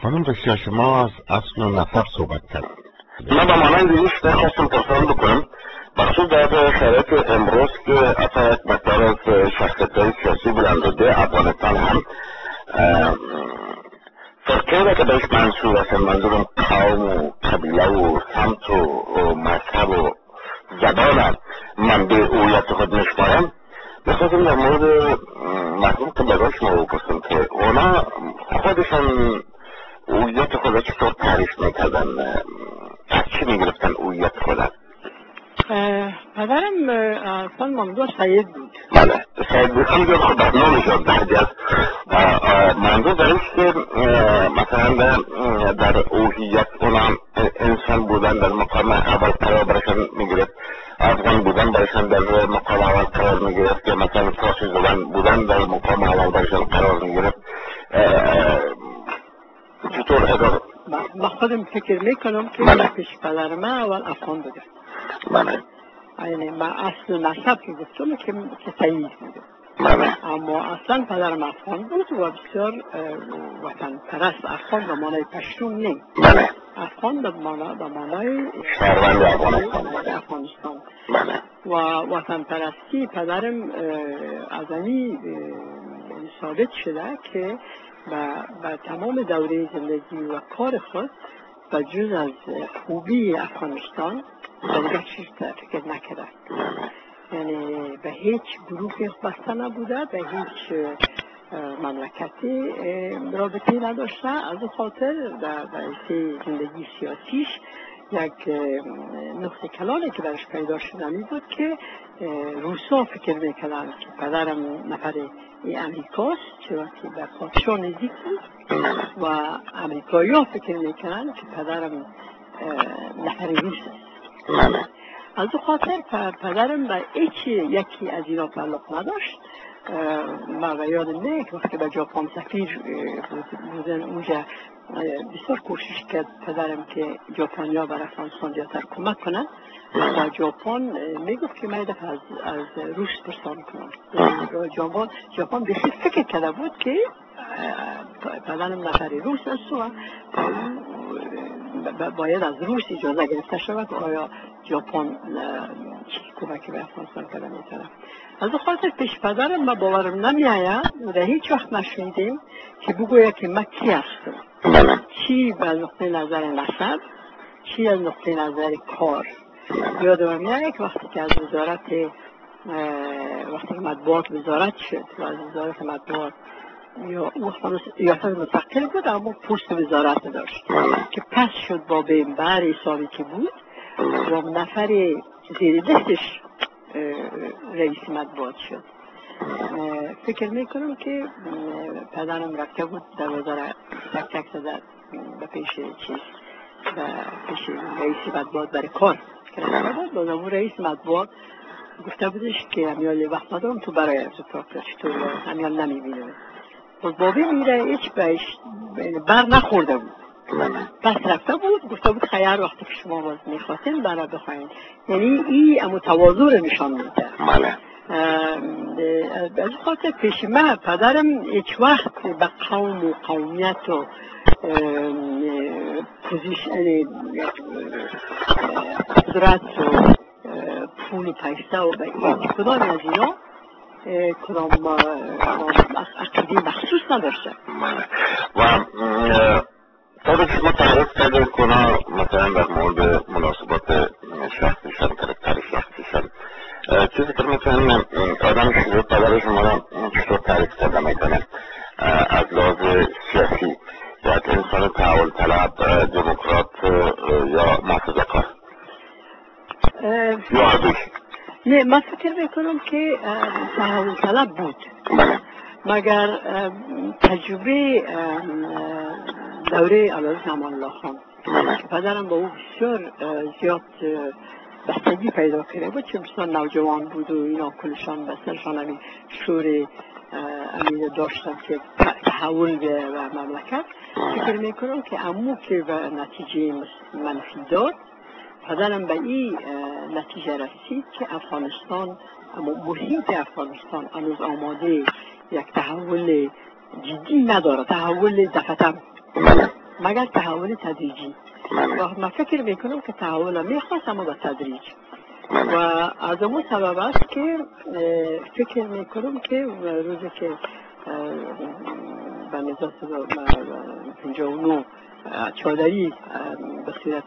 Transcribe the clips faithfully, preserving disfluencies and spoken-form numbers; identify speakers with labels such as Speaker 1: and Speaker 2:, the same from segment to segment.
Speaker 1: خانم بسیار شما از اصل و نسب صحبت کردید.
Speaker 2: من با مانند ایش خواستم پرسان بکنم بخصوص در شرایط امروز که اصلا یک مقدار از شخصیت‌های سیاسی بلندرده افغانستان هم فرقه را که بهش منصور هستن، منظورم قوم و قبیله و سمت و مذهب و زبان منبع هویت خود میشمارم، بخواستم در مورد مرحوم قبلگاه شما بپرسم که اونا خودشان هویت خود را چطور تعریف میکردن؟ از چی میگرفتن هویت خود؟
Speaker 3: پدرم اصلا منظور سید بود.
Speaker 2: بله سید بود. همینجور خود در نامشان درجه است. منظور در است که مثلا در هویت اونا انسان بودن در مقام اول قرار برشان میگرفت، افغان بودن برشان در مقام اول قرار میگرفت، یا مثلا فارسی زبان بودن در مقام اول برشان قرار میگرفت. چطور ادار؟
Speaker 3: من خودم فکر میکنم که من پیش پدرم اول افغان بوده.
Speaker 2: بله.
Speaker 3: یعنی من اصل نسب که گفتم که سید بوده.
Speaker 2: بله.
Speaker 3: اما اصلا پدرم افغان بود و بسیار وطن پرست. افغان به معنای پشتون نه.
Speaker 2: بله.
Speaker 3: افغان به معنای
Speaker 2: شهروند افغانستان.
Speaker 3: افغانستان.
Speaker 2: بله.
Speaker 3: و وطن پرستی پدرم از اینی ثابت شده که با تمام دوره زندگی و کار خود و جز از خوبی افغانستان دیگر چیز فکر نکرده. یعنی به هیچ گروهی بسته نبوده، به هیچ مملکتی رابطه نداشته. از خاطر در زندگی سیاسیش یک نقطه کلانی که برش پیدا شده می بود که روسا فکر میکردن که پدرم نفر امریکاست، چرا که به پادشاه نزدیک بود، و امریکایی ها فکر میکردن که پدرم نفر روس است. از خاطر پدرم به هیچ یکی از اینا تعلق نداشت. من یادم نه که وقتی به ژاپن سفیر بودن اونجا بسیار کوشش کرد پدرم که ژاپنیا بر افغانستان زیادتر کمک کنن. و ژاپن میگفت که من دفعه از, از روس پرسان کنم. ژاپن ژاپن بسیار فکر کرده بود که پدرم نفر روس است و باید از روس اجازه گرفته شود که آیا ژاپن چی کمکی به افغانستان کرده میتونه. از خاطر پیش پدرم ما باورم نمیآید و در هیچ وقت نشنیدیم که بگوید که من کی هستم، چی از نقطه نظر نسب، چی از نقطه نظر کار. یادم میاد که وقتی که از وزارت وقتی که مطبوعات وزارت شد و از وزارت مطبوعات یا ریاست مستقل بود اما پست وزارت داشت که پس شد با بینبر حسابی که بود و نفر زیر دستش رئیس مطبوعات شد. فکر میکنم که پدرم رفته بود در وزارت تک تک زد به پیش چیز به پیش رئیس مطبوعات برای کار که رفته بود. باز اون رئیس مطبوعات گفته بودش که همیال وقت ندارم تو برای ارتفاق چطور همیال نمیبینم. باز بابی میره هیچ بهش بر نخورده بود. پس رفته بود گفته بود خیر وقتی که شما باز میخواستین برای بخواین. یعنی این متواضع نشان میده. از خاطر پیش من پدرم هیچ وقت به قوم و قومیت و پوزیشن قدرت و پول و پیسه و به هیچ کدام از اینا کدام عقیده مخصوص نداشته.
Speaker 2: و طور که شما تعریف کرده کنه مثلا در مورد مناسبات شخصیشان، کرکتر شخصیشان، چیزی که مثلا آدم شروع پدر شما را چطور تعریف کرده میکنه از لحاظ سیاسی، یا که انسان تحول طلب، دموکرات یا محافظه‌کار یا عدوش؟
Speaker 3: نه، من فکر میکنم که تحول طلب بود. مگر تجربه دوره علازه امان الله خان که پدرم با او بسیار زیاد بستگی پیدا کرده بود، چون بسیار نوجوان بود و اینا کلشان بسیارشان همین شور امید داشتن که تحول به مملکت. فکر میکنم که امو که به نتیجه منفی داد، پدرم به این نتیجه رسید که افغانستان، اما محیط افغانستان هنوز آماده یک تحول جدی نداره، تحول دفتم مگر تحول تدریجی. و من فکر میکنم که تحول میخواست اما به تدریج. و از اون سبب است که فکر میکنم که روزی که به نظر پنجاه و نه چادری به صورت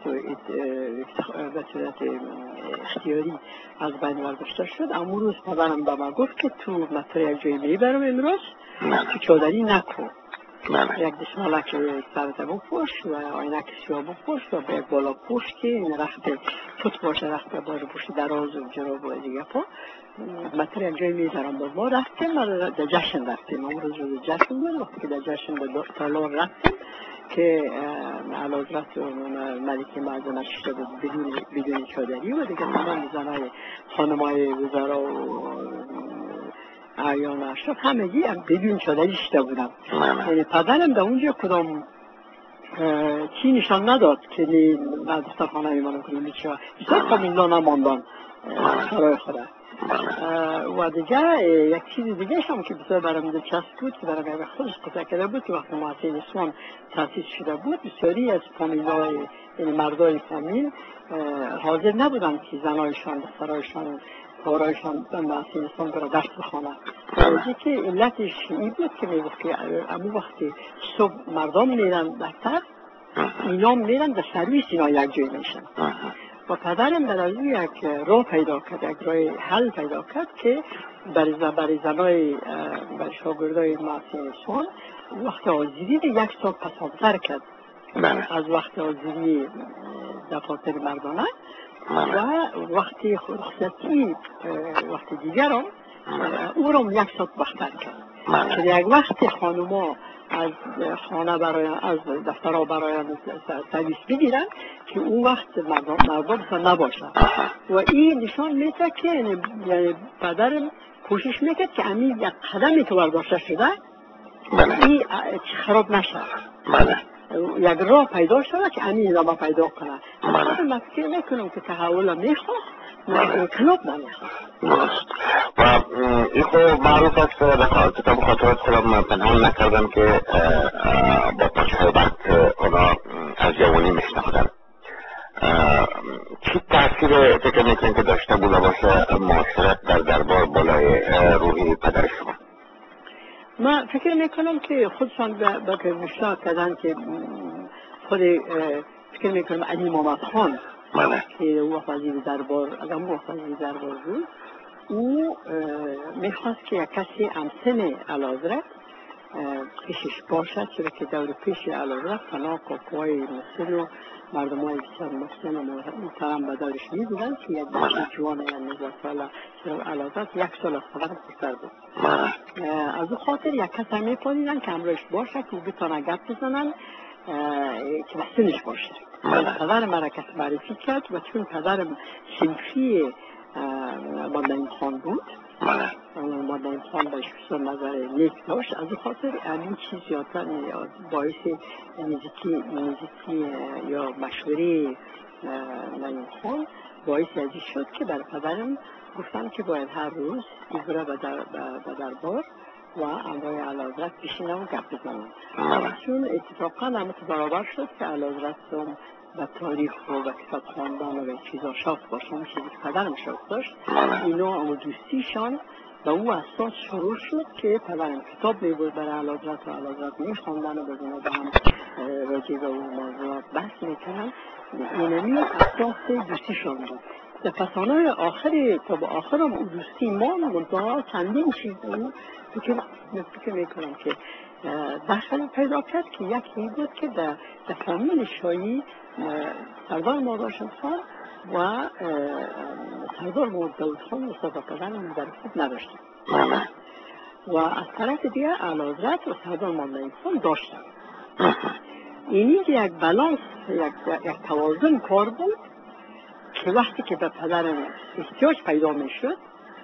Speaker 3: به صورت اختیاری از بین برداشته شد، اما روز پدرم به من گفت که تو مطور یک جایی میبرم امروز تو چادری نکن، یک دشمالک سرت بپوش و آینک سیاه بپوش و به یک بالا پوش که این رخت پت باشه، رخت بالا پوش دراز و جراب و دیگه پا مطور یک جایی میبرم. باز ما رفتیم، ما در جشن رفتیم، اون روز روز جشن بود. وقتی که در جشن به تالار رفتیم که علاوه ملکه معظم شده بود بدون بدون چادری و دیگه تمام زنای خانمای وزرا و اعیان اشراف همگی بدون چادری شده بودن. یعنی پدرم در اونجا کدام چی نشان نداد که نی از دفترخانه میمانم کنیم میشه بیشتر فامیلا نماندن سرای خوده. و دیگه یک چیز دیگه هم که بسیار برام دلچسب بود که برام یک خودش قطع کرده بود که وقتی مؤسسه اسوان تأسیس شده بود بسیاری از فامیلای یعنی مردای فامیل حاضر نبودن که زنایشان دخترایشان کارایشان به مؤسسه اسوان برای درس بخوانند. ولی که علتش این بود که میگفت که امو وقتی صبح مردم میرن دفتر اینا میرن در سرویس اینا یک جای میشن. و پدرم در از یک راه پیدا کرد، یک راه حل پیدا کرد که برای زنای برای شاگردای مؤسسه اسوان وقت آزادی یک سال پسابتر کرد از وقت آزادی دفاتر مردانه و وقتی رخصتی وقت دیگران او را یک سال وقتر کرد که یک وقت خانوما از خانه برای از دفترها برای سرویس بگیرن که اون وقت مردم مردم نباشن. و این نشان میده که یعنی پدرم کوشش میکرد که همین یک قدمی که برداشته شده این خراب نشه، یک راه پیدا شده که همین ادامه پیدا کنه. من فکر میکنم که تحول میخواست انقلاب نمیخواست.
Speaker 2: و این خب معروف است در کتاب خاطرات خودم پنهان نکردم که با تجربت اونا از جوانی میشناختن. چی تاثیر فکر میکنین که داشته بوده باشه معاشرت در دربار بالای روحی پدر شما؟
Speaker 3: من فکر میکنم که خودشان با که مشتاق کردن که خود فکر میکنم علی محمد خان که او وزیر دربار اگر او وزیر دربار بود، او میخواست که یک کسی همسن اعلیحضرت پیشش باشد، چرا که دور پیش اعلیحضرت فنا کاکوهای مسن و مردم های بسیار مسن و محترم به دورش می بودن که یک بچه جوان نوزده ساله چرا اعلیحضرت یک سال از خبر پسر بود. از او خاطر یک کسی میپانیدن که همراهش باشه که او بتانه گپ بزنن که به سنش باشه. پدرم مرا کسی معرفی کرد و چون پدرم صنفی مادن خان بود مادن خان بهش بسیار نظر نیک داشت، از این خاطر همین چیز زیادتر باعث نزدیکی نزدیکی یا مشوره مادن خان باعث ازی شد که برای پدرم گفتم که باید هر روز این بره به دربار و امرای اعلیحضرت بشینم و گپ بزنم. چون اتفاقا همه برابر شد که اعلیحضرت و تاریخ و کتاب خواندن و چیزا شاف باشن، چیزی که پدرم شاف داشت، اینا و دوستیشان و او اساس شروع شد که پدرم کتاب میبود برای اعلیحضرت و اعلیحضرت میخواندن و بزنه به هم راجع به اون موضوعات بحث میکنن. اینمی اساس دوستیشان بود. در فسانه آخری تا به آخرم او دوستی ما منطقه چندین چیز بود که فکر میکنم که داخل پیدا کرد که یکی بود که در فامیل شاهی سردار ماداشم خان و سردار محمد داود خان مصطفی پدرم در خوب نداشتن و از طرف دیگه اعلیحضرت و سردار محمد خان داشتن. اینی که یک بالانس یک, یک توازن کار بود که وقتی که به پدرم احتیاج پیدا می شد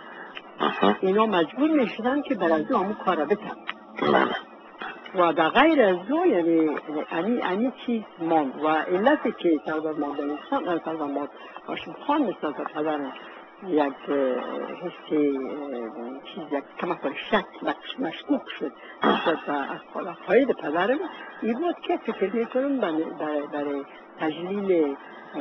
Speaker 3: اینا مجبور می شدن که برای دو همون کار بکن و در غیر از دو یعنی انی انی چیز ماند و علتی که سردار مادن خان سردار مادن هاشم خان مثل پدرم یک حسی چیز یک کمک شک مشکوک شد نسبت به عقاید پدرم. این بود که فکر میکنم برای تجلیل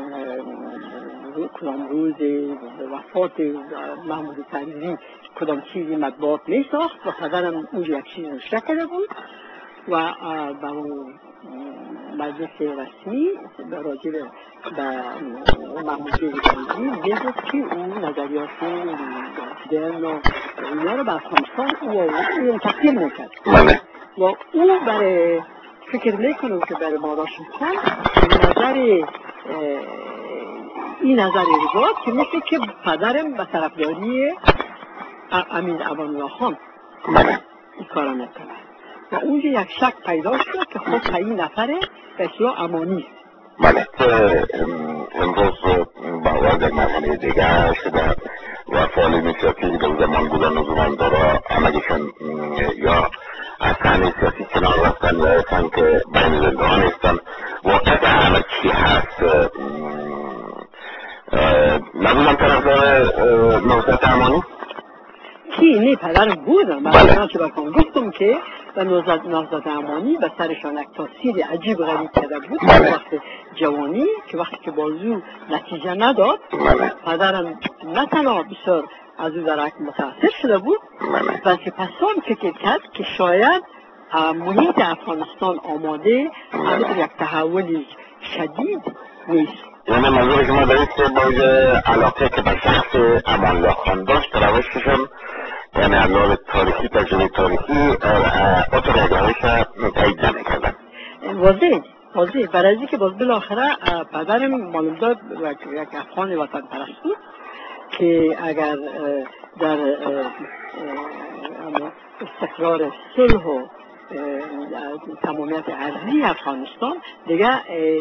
Speaker 3: کدام روز وفات محمود طریزی کدام چیزی مطبوعات می ساخت و پدرم اونجا یک چیز نوشته کرده بود و به اون مجلس رسمی راجع به محمود طریزی میگفت که اون نظریات دین و اینا رو به افغانستان او تقدیم میکرد و او برای فکر میکنم که برای ما روشن کن نظر این نظر بود که مثل که پدرم به طرفداری امین امان الله خان این کارا میکنه و اونجا یک شک پیدا شد که خود این نفره به اصلاح امانی است.
Speaker 2: بله امروز با در مرحله دیگه شده و فعال اینیشیاتیوی در زمان بودن و زماندارا همگیشان یا از صحنه سیاسی کنار رفتن یا اصلا که بین زندان هستن. واقعیت همه چی هست؟ نبودم طرفدار نهضت امانی؟
Speaker 3: کی؟ نه پدرم بودم.
Speaker 2: بله.
Speaker 3: چه بکنم گفتم که به نهضت امانی به سرشان یک تاثیر عجیب غریب کرده بود.
Speaker 2: بله.
Speaker 3: وقت جوانی که وقتی که بازو نتیجه نداد
Speaker 2: بله.
Speaker 3: پدرم نه تنها بسیار از او درک متاثر شده بود
Speaker 2: بله.
Speaker 3: بلکه پسان فکر کرد که شاید محیط افغانستان آماده برای یک تحول شدید نیست.
Speaker 2: یعنی منظور شما دارید که باید علاقه که به شخص امان الله خان داشت روششم یعنی علال تاریخی تجربه تاریخی اتراگاهش تایید نمیکردن.
Speaker 3: واضح واضح برای از که باز بالاخره پدرم معلوم داد یک افغان وطن پرست بود که اگر در استقرار صلح و تمامیت ارضی افغانستان دیگه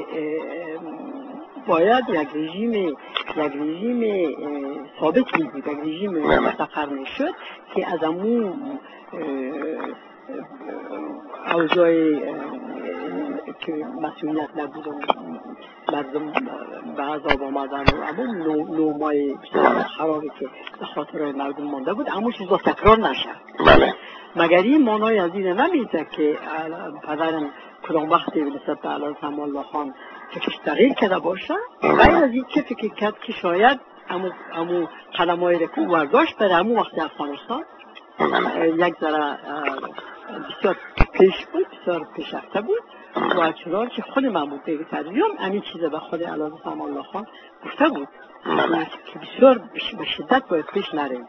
Speaker 3: باید یک رژیم یک رژیم ثابت می بود، یک رژیم مستقر می شد که از امون اوضاع که مسئولیت نبودن مردم به عذاب آمدن و امون نومای خرابی که به خاطر مردم مانده بود امون چیز با تکرار نشد.
Speaker 2: بله.
Speaker 3: مگر این مانای از این نمیده که پدرم کدام وقتی نسبت به علامت امان الله خان فکرش تغییر کرده باشه غیر از این که فکر کرد که شاید امو قدمایی را که برداشت برای امو وقت افغانستان یک ذره بسیار پیش بود، بسیار پیشرفته بود و چنانچه خود محمود بیگ طریزی هم همین چیزا به خود علامت امان الله خان گفته بود که بسیار به شدت باید پیش نریم.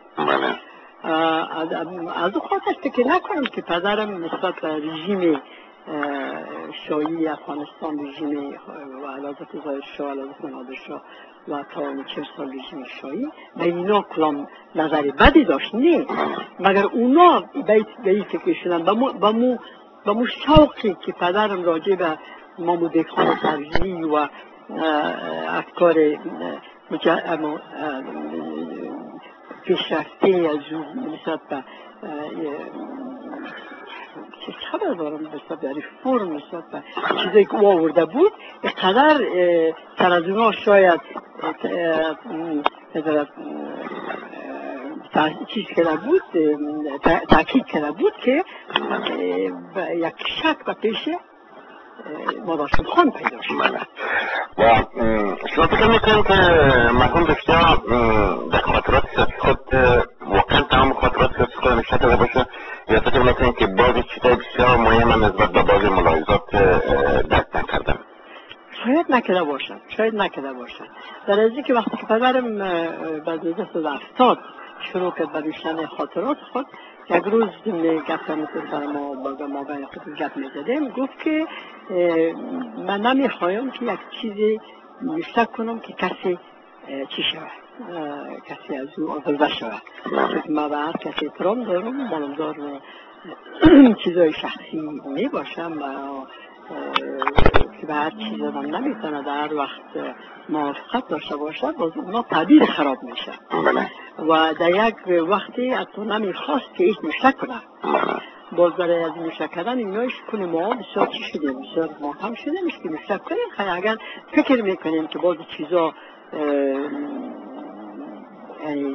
Speaker 3: از او خاطر فکر نکنم که پدرم نسبت به رژیم شاهی افغانستان رژیم و علازت ظاهر شاه علازت نادر شاه و تا چهل سال رژیم شاهی به اینا کلام نظر بدی داشت نه مگر اونا به این فکر شدن با مو با مو شوقی که پدرم راجع به محمود بیگ خان طریزی و افکار پیشرفته از او نسبت به چه خبر دارم نسبت به ریفورم نسبت به چیزایی که او آورده بود اینقدر سر از اونا شاید چیز کرده بود تاکید کرده بود که یک شک به پیش مادرشون خان پیدا شد.
Speaker 2: و شما فکر میکنم که مرحوم بسیار در خاطرات سیاسی خود واقعا تمام خاطرات سیاسی خود نوشته کرده باشه یا فکر میکنم که بعضی چیزای بسیار مهم نسبت به بعضی ملاحظات درک نکردن؟
Speaker 3: شاید نکرده باشد شاید نکرده باشد در ازی که وقتی که پدرم بعد از هزار و نهصد و هفتاد شروع کرد به نوشتن خاطرات خود یک روز گفت میتونم برای ما با ما بین خود گفت میزدیم گفت که من نمیخوایم که یک چیزی نوشته کنم که کسی چی شود کسی از او آزرده شود چون من به هر کسی احترام دارم مالمدار چیزای شخصی می باشم و که به هر چیز آدم نمیتونه در هر وقت موافقت داشته باشد باز اونا تعبیر خراب میشه و در یک وقتی حتی نمیخواست که ایش نوشته کنه باز برای از نوشته کردن اینایش کنه ما بسیار چی شدیم بسیار ما هم شدیم که نوشته کنیم خیلی اگر فکر میکنیم که باز چیزا یعنی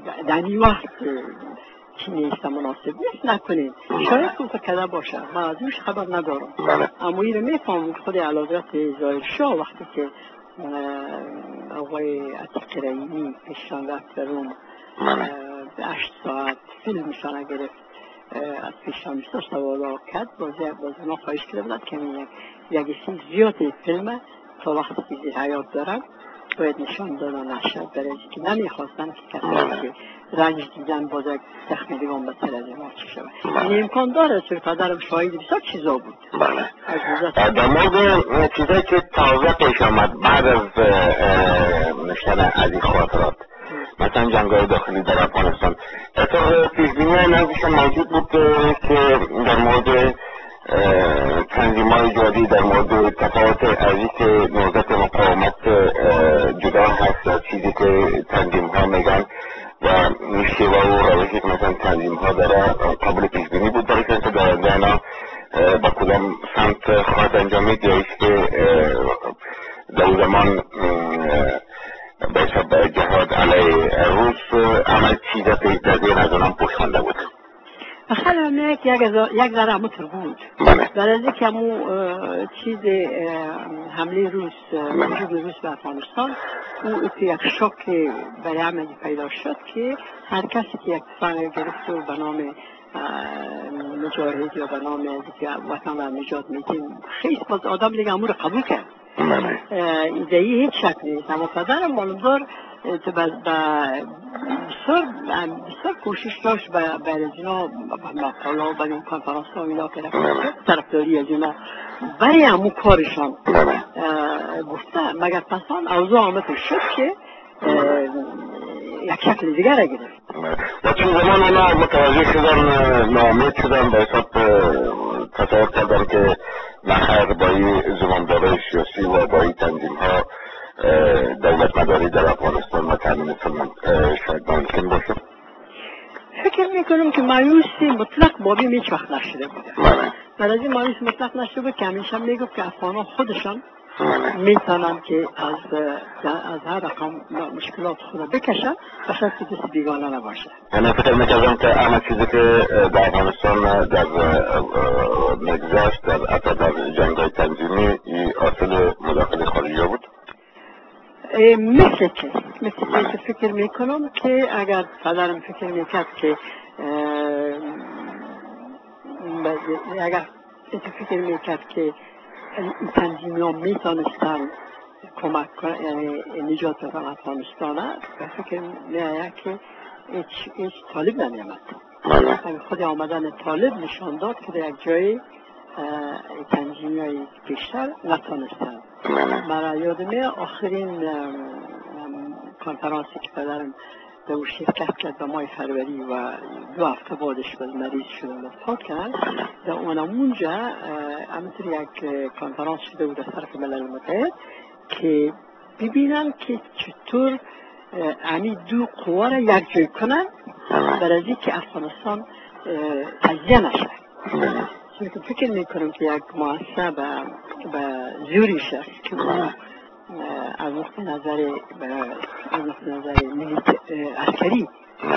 Speaker 3: در این وقت چی نیست مناسب نیست نکنید. شاید خود کرده باشه من از اینش خبر ندارم، اما این رو میفهمم که خود اعلیحضرت ظاهر شاه وقتی که آقای عتیق رحیمی پیششان رفت به روم به هشت ساعت فیلمشان گرفت از پیششان بیست سوال کرد، باز اونا خواهش کرده بودند که یک سیم زیادی فیلم تا وقتی که زیر حیات دارم باید نشان دادن نشد درجه که نمیخواستن که کسی که رنج دیدن باز یک زخم دیگان بسر از این چی شود. این امکان داره چون پدرم شاهد بسیار چیزا بود.
Speaker 2: در مورد چیزایی که تازه پیش آمد بعد از نشتن از این خاطرات مثلا جنگ‌های داخلی در افغانستان اتفاق پیش‌بینی نزدیکشان موجود بود که در مورد تنظیم‌های جدید در مورد تفاوت ارزی که نهضت مقاومت جدا هست از چیزی که تنظیم‌ها میگن و شیوه و روشی که مثلا تنظیم‌ها داره قابل پیش‌بینی بود برای که در آینده با کدام سمت خواهد انجامید یا ایست که در زمان به جهاد علیه روس عمل چیزا پیش در ذهن از اونم پوشانده بود.
Speaker 3: بخیر همه یک ذره همه تر بود در از که همون چیز حمله روس وجود روس به افغانستان او یک شک برای همه پیدا شد که هر کسی که یک تفنگ گرفت و به نام مجاهد یا به نام وطن را نجات میدیم خیلی باز آدم دیگه همون رو قبول کرد. ایده ای هیچ شک نیست، اما پدرم معلومدار بسیار کوشش داشت برای از اینا مقاله و برای این کنفرانس ها اینا که طرفداری از اینا برای همون کارشان گفته مگر پسان اوضاع آمده شد که یک شکل دیگر را گرفت.
Speaker 2: و چون زمان اونا متوجه شدن ناامید شدن به حساب تصور کردن که نخیر با این زمانداره سیاسی و با این تنظیم ها دولت مداری در افغانستان و تامین فیلم شاید ممکن باشه.
Speaker 3: فکر میکنم که مایوسی مطلق بابی هیچ وقت نشده بوده. در از این مایوسی مطلق نشده بود که همیشه میگفت که افغانان خودشان میتونن که از از هر رقم مشکلات خود بکشن و شاید که دست بیگانه نباشه.
Speaker 2: من فکر میکردم که همه چیزی که در افغانستان در مگذشت در اثر در جنگ‌های تنظیمی اصل مداخله خارجی بود.
Speaker 3: مثل که مثل که فکر میکنم که اگر پدرم فکر میکرد که اگر فکر میکرد که این تنظیمی ها میتونستن کمک کنن یعنی نجات بدن افغانستان و فکر میآید که هیچ هیچ طالب نمیامد. خود آمدن طالب نشان داد که در یک جای تنظیمی های بیشتر نتونستن. برای یادمه آخرین کنفرانسی که پدرم در او شرکت کرد به ماه فروری و دو هفته بعدش باز مریض شد و وفات کرد در اونمونجا همینطور یک کنفرانس شده بود از طرف ملل متحد که ببینن که چطور امی دو قوا را یک جای کنن برای که افغانستان تجزیه نشه. چون که فکر میکنم که یک مؤسسه به زوریش است که از نقطه نظر از نقطه نظر عسکری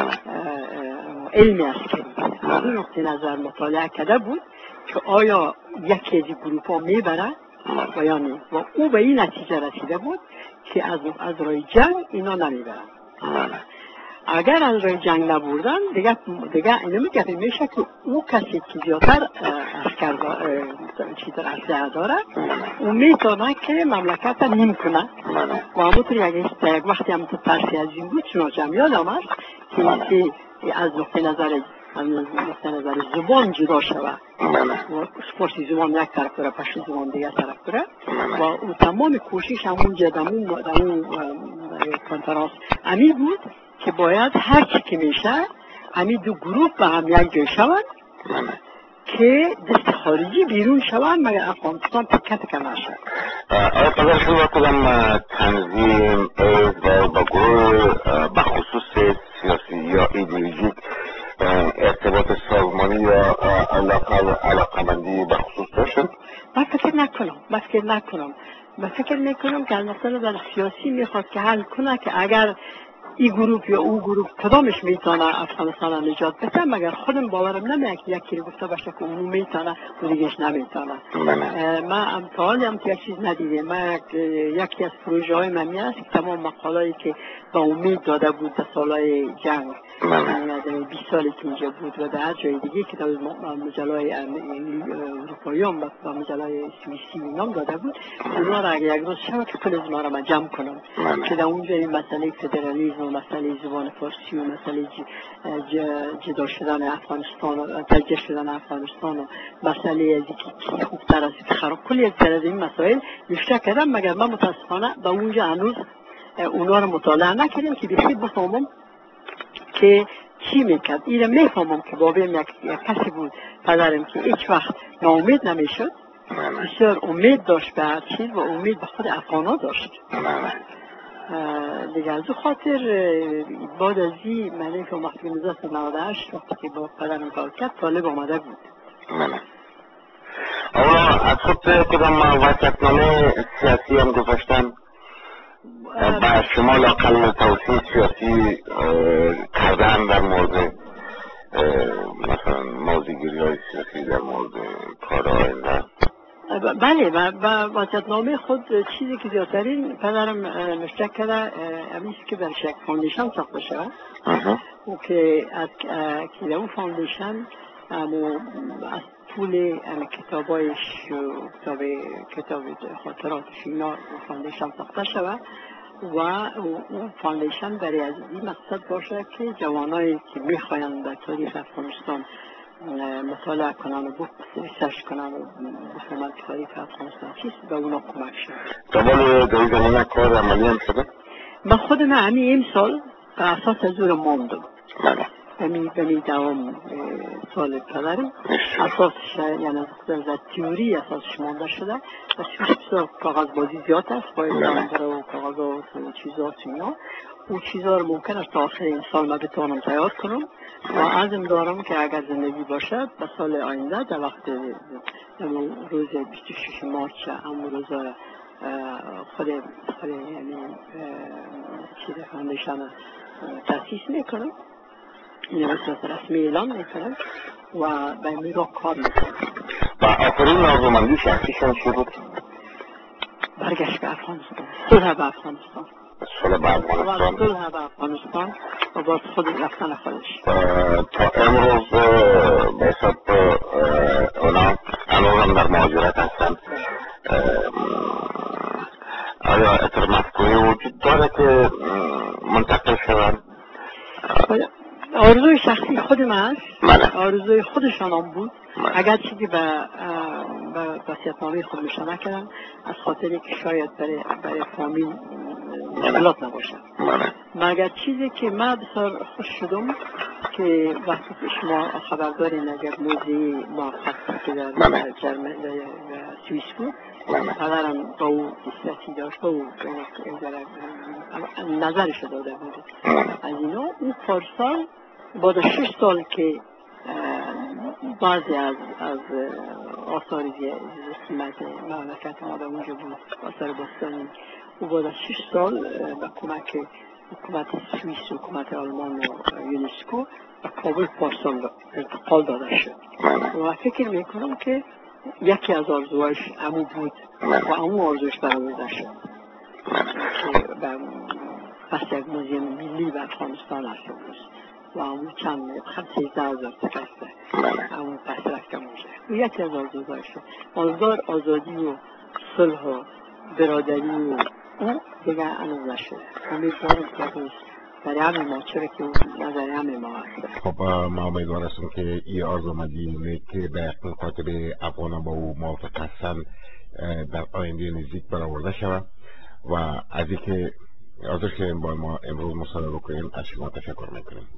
Speaker 3: علمی عسکری از این نقطه نظر مطالعه کرده بود که آیا یکی از این گروپ ها میبره و یا نه و او به این نتیجه رسیده بود که از از رای جنگ اینا نمیبرن. اگر از رای جنگ نبردن دیگه دیگه اینو میگه میشه که او کسی که زیادتر عسکر چیزر اسلحه داره اون میتونه که مملکت رو نیم کنه و همونطور یک وقتی همونطور ترسی از این بود چنانچه هم یادم است که از نقطه نظر از نقطه نظر زبان جدا شود و فارسی زبان یک طرف داره پشت زبان دیگه طرف داره و او تمام کوشش همونجا در اون کنفرانس امی بود که باید هر چی که میشه همین دو گروه به هم یک جای شوند که دست خارجی بیرون شوند مگر افغانستان تکه تکه نشد.
Speaker 2: آیا قدر شما کدام تنظیم و با گروه بخصوص سیاسی یا ایدئولوژیک ارتباط سازمانی یا علاقمندی بخصوص داشتن؟
Speaker 3: من فکر نکنم من فکر نکنم من فکر میکنم که از نقطه نظر سیاسی میخواد که حل کنه که اگر این گروه یا اون گروه کدامش میتونه افغانستان را نجات بده، مگر خودم باورم نمیاد که یکی رو گفته باشه که اون میتونه و دیگهش نمیتونه. من امتحالی هم که یک چیز ندیدم. من یکی از پروژه های من هست که تمام مقاله‌ای که با امید داده بود در سالهای جنگ، یعنی بیست سالی که اینجا بود و در جای دیگه که در مجلای اروپایی هم و مجلای سوئیسی نام داده بود، اونا را اگر یک روز شما که کل از ما را من جمع کنم که در اونجا این مسئله فدرالیسم و مسئله زبان فارسی و مسئله جدا شدن افغانستان و تجزیه شدن افغانستان و مسئله از اینکه خوبتر است که خراب، کلی از این مسائل نوشته کردم، مگر من متاسفانه به اونجا هنوز اونا رو مطالعه نکردم که بخیر بفهمم که چی میکرد. ایره میفهمم که بابیم یک, یک کسی بود پدرم که هیچ وقت ناامید نمیشد، بسیار امید داشت به هر چیز و امید به خود افغانا داشت. دیگه از او خاطر بعد از این من که وقتی که نوزده و نود و هشت وقتی که با پدرم کار کرد طالب آمده بود.
Speaker 2: اولا از خود کدام وسیعتنامه سیاسی هم گذاشتن با شما لاقل توصیه سیاسی کردن در مورد مثلا موضوعگیری های سیاسی در مورد کار آینده؟
Speaker 3: بله، و وسیعتنامه خود چیزی که زیادترین پدرم نوشته کرده همیست که برش یک فاندیشن ساخته شود و که که اون فاندیشن از طول کتاب هایش کتاب کتاب خاطراتش اینا فاندیشن ساخته شود و اون فاندیشن برای از این مقصد باشه که جوانایی که میخواین در تاریخ افغانستان مطالعه کنن و ریسرچ کنن و بفهمن که تاریخ افغانستان چیست به اونا کمک شد.
Speaker 2: دبال در این زمانه کار عملی هم شده؟
Speaker 3: من خودم همین امسال به اساس از او ماندم.
Speaker 2: بله.
Speaker 3: بمی بمی دوام سال پدرم اساسش یعنی از تیوری اساسش مانده شده و سویش کاغذ بازی زیاد است باید نمبر و کاغذ و چیزا اینا اون چیزا رو ممکن است تا آخر این سال من بتوانم تیار کنم و عزم دارم که اگر زندگی باشد به سال آینده در وقت روز بیست و شش مارچ همون روز خود خود یعنی چیز فاندیشن تأسیس میکنم، این به صورت رسمی اعلام میکنم و به این را کار میکنم.
Speaker 2: و آخرین آرزومندی شخصیشان چی بود؟
Speaker 3: برگشت به افغانستان، صلح به افغانستان.
Speaker 2: صلح به افغانستان.
Speaker 3: صلح به افغانستان و باز خود رفتن خودش.
Speaker 2: تا امروز به حساب اونا هنوز هم در مهاجرت هستن. آیا اثر مفکوری وجود داره که منتقل شدن؟
Speaker 3: آرزوی شخصی خودم هست، آرزوی خودشان هم بود، اگر چیزی به وصیت‌نامه خود نشان نکردن از خاطری که شاید برای برای فامیل مشکلات نباشه. مگر چیزی که من بسیار خوش شدم که وقتی که شما خبر دارین اگر موزی موفق که در جرمن سوئیس بود پدرم با او دیسکسی داشت با او نظرش داده بود از اینا. اون پارسال بعد شش سال که بعضی از از آثار قیمت مملکت ما در اونجا بود آثار باستانی و بعد شش سال با کمک حکومت سوئیس و حکومت آلمان و یونسکو و کابل پارسال انتقال داده شد و فکر میکنم که یکی از آرزوهایش امو بود و امو آرزوش برآورده شد که پس یک موزیم ملی به افغانستان هست و امو چند سیزده هزار تکسته امو پس رفته موزه و یکی از آرزوهایش شد. آزار آزادی و صلح و برادری و اون دیگه هنوز نشده. امیدوارم که روز برای همه ما چرا که نظر همه ما هست.
Speaker 1: خب ما امیدوار هستم که این آرزومندی که به خاطر افغان با او موافق هستن در آینده نزدیک برآورده شود و از اینکه حاضر شدین با ما امروز مصاحبه کنیم از شما تشکر میکنیم.